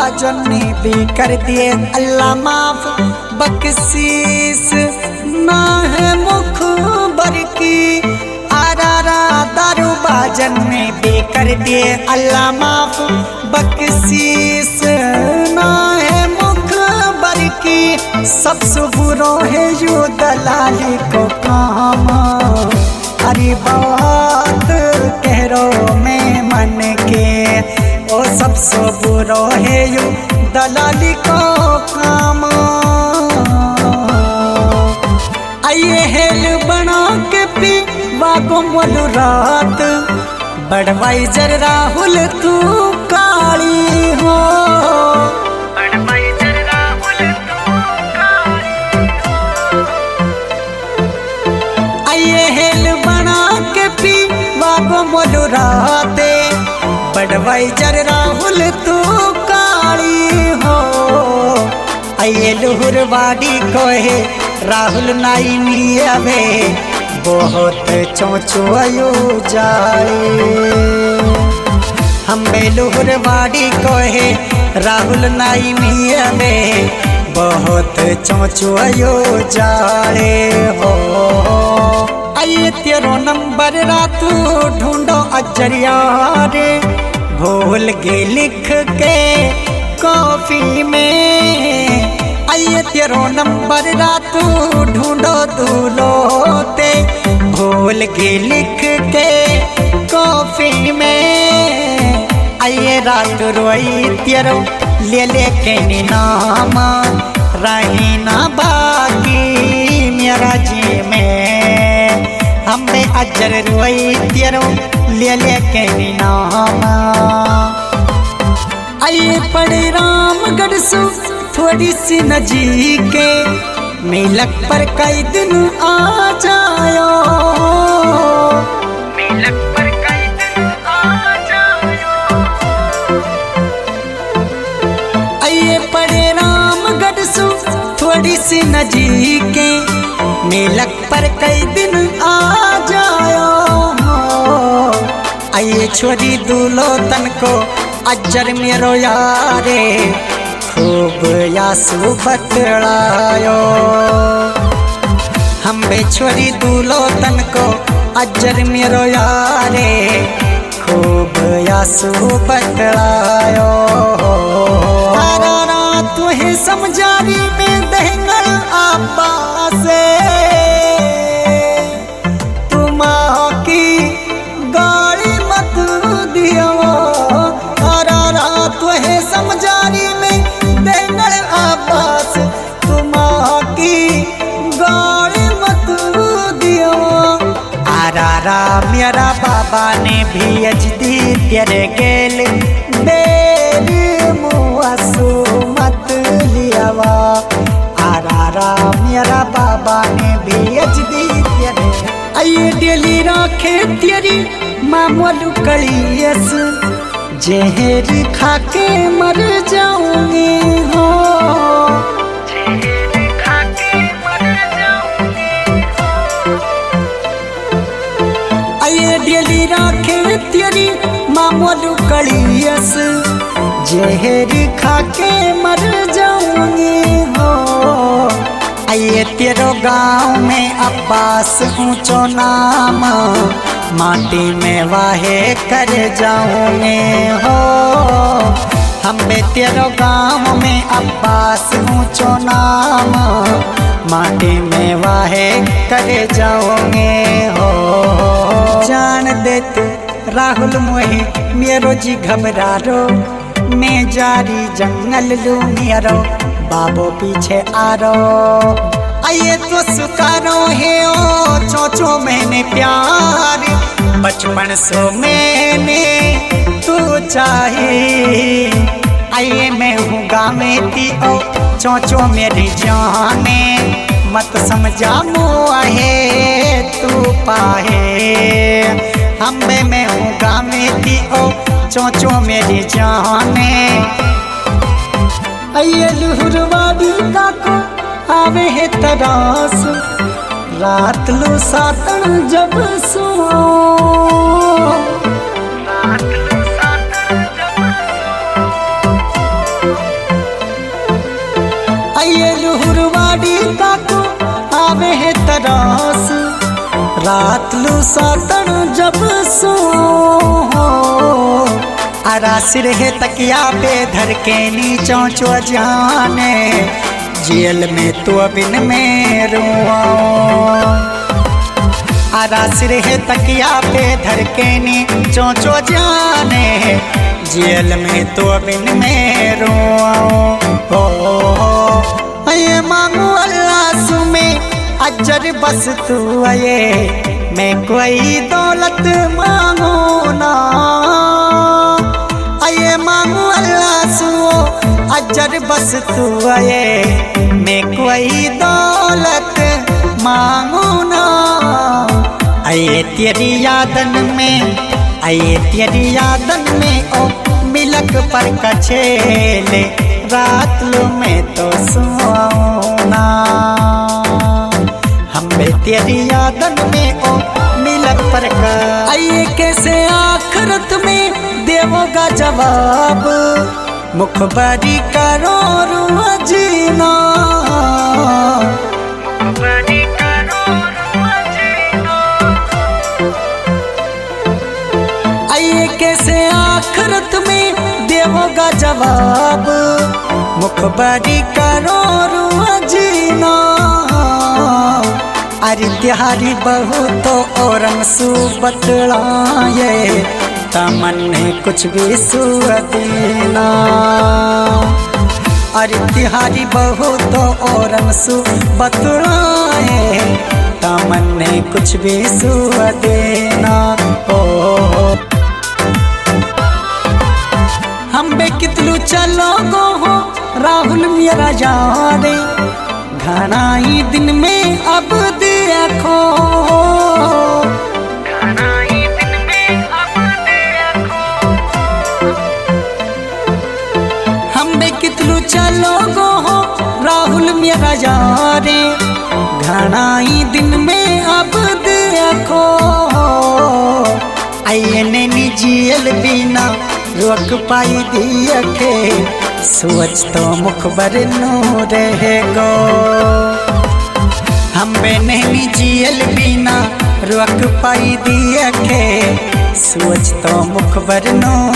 बाजन ने भी कर दिए अल्लाह माफ, बख्शीश ना है मुखबर की। आरारा दारू बाजन ने भी कर दिए अल्लाह माफ, बख्शीश ना है मुखबर की। सबसे बुरो है यू दलाली को काम, अरे बात कह रो में मन के। ओ सबसे बुरो है यू दलाली को काम। आइए हेल बना के पी वागो मोलू रात, बड़वाइजर राहुल तू काली हो। आइए हेल बना के पी वागो मोलू राते, बड़वाइजर राहुल तू काली हो। आइए लुहुरवाड़ी को है राहुल नाई मियावे, बहुत चोचो आयो जाए। हम बेलुहरवाड़ी को है राहुल नाई मियावे, बहुत चोचो आयो जाए हो। आइए तेरो नंबर रातू ढूंढो अजरिया रे, भूल गे लिख के कॉफी में। आइए तेरो नंबर रातू ढूंढो दूलोते, भूल गे लिख के कॉफी में। आइए रात रोई तेरो ले लेके नाम, रही ना बाकी मेरा जी में। हमें अजर रोई तेरो ले लेके नाम। आइए पड़े रामगढ़ सु थोड़ी सी नजीके, मिलक पर कई दिन आ जायो। मिलक पर कई दिन आ जायो। आइए पड़े रामगढ़ सु थोड़ी सी नजीके, मिलक पर कई दिन आ जायो। आइए छोरी दूलो तन को अजर मेरो यारे, खूब यासु बतलायो। हम बेछोरी दूलो तन को अजर मेरो यारे, खूब यासु बतलायो। आरारा तुहे समझारी में दहंगल आबा से, तुमा की गाड़ी मत दियो। आरारा तुहे समझारी में आबास, तुम्हारी गाड़ी मत दियो। आरारा मेरा बाबा ने भी अजदी तेरे गेल, बेरी मुआसु मत लियावा। आरारा मेरा बाबा ने भी अजदी तेरे। आइए डेली राखे तेरी मामूलू कलियस, जहर खा के मर जाऊंगी हो। जहर खा के मर जाऊंगी हो। आइए डेली राखे तेरी मामूलू कलियस, जहर खा के मर जाऊंगी हो। आइए तेरो गांव में अब्बास ऊंचो नाम, माटी में वाहे कर जाऊंगे हो। हम तेरो गांव में अब्बास ऊंचो नाम, माटी में वाहे कर जाऊंगे हो। जान दे तू राहुल मोहे मेरो जी घबरा रो, मैं जारी जंगल लू मेरो बाबो पीछे आ रो। आइए तो सुकारो है ओ चोचो मैंने प्यार, बचपन सो मैंने तू चाहे। आइए मैं हूँ गाँव थी ओ चोचो मेरी जाने, मत समझा मुआ है तू पाहे। हम मैं हूँ गाँव थी ओ चोचो मेरी जाने। आइए लुहुरवाड़ी का को आवे है तरास, रात लो सातन जब सो। रात लो सातन जब सो। बाड़ी काकू आवे है तरस रात लू सातन जब सो आरासिर है तकिया पे धर के नीचों चो जाने जेल में तो बिन में रुआओ आरासिर है तकिया पे धर के नीचों चो जाने जेल में तो बिन में रुआओ ये मांगू अल्लाह सुमे अजर बस तू आए मैं कोई दौलत मांगू ना ये मांगू अल्लाह सुओ अजर बस तू आए मैं कोई दौलत मांगू ना आए तेरी यादन में ओ मिलक पर कछेले रात लो मैं तो सोना तेरी यादन में ओ मिलक पर का आइए कैसे आखिरत में देवोगा जवाब मुखबरी करो रुआ जीना आइए कैसे आखिरत में देवोगा जवाब मुखबरी करो रुआ जीना अरे तिहारी बहु तो औरंग सु बतलाए तमन ने कुछ भी सुदीना अरे तिहारी बहु तो औरंग सु बतलाए तमन ने कुछ भी सुदीना ओ हम बे कितलू चलो गो हो राहुल मेरा जाने घनाई दिन में अब देखो घनाई दिन में अब देखो हम बे कितलू चलो गो हो राहुल मेरा यारे घनाई दिन में अब देखो आइए नैनी जियल बिना रोक पाई दिया के सोच तो मुखबर नो रहे गो हम बे नहीं जियल बिना रोक पाई दिया के सोच तो मुखबर नो